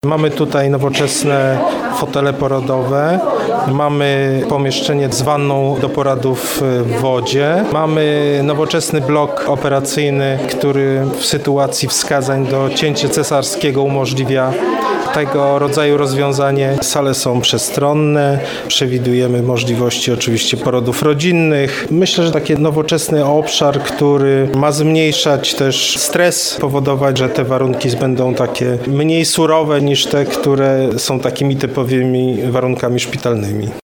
Mamy tutaj nowoczesne fotele porodowe, mamy pomieszczenie z wanną do porodów w wodzie, mamy nowoczesny blok operacyjny, który w sytuacji wskazań do cięcia cesarskiego umożliwia tego rodzaju rozwiązanie. Sale są przestronne, przewidujemy możliwości oczywiście porodów rodzinnych. Myślę, że taki nowoczesny obszar, który ma zmniejszać też stres, powodować, że te warunki będą takie mniej surowe niż te, które są takimi typowymi warunkami szpitalnymi.